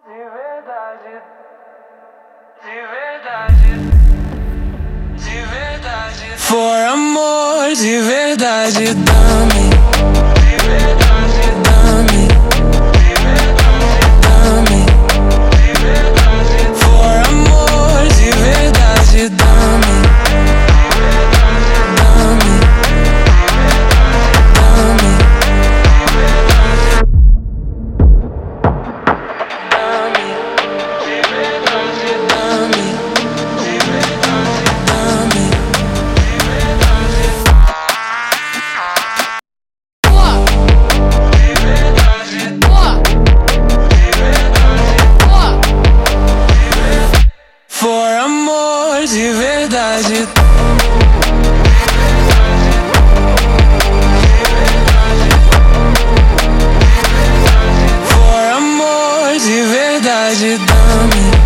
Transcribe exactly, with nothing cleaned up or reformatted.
De verdade, de verdade, de verdade. For amor de verdade, dá-me. De verdade, dá-me. De verdade, dá-me. De verdade. For amor de verdade, dá-me. Dá-me. Dá-me. For amor de verdade. For amor de verdade, dá-me.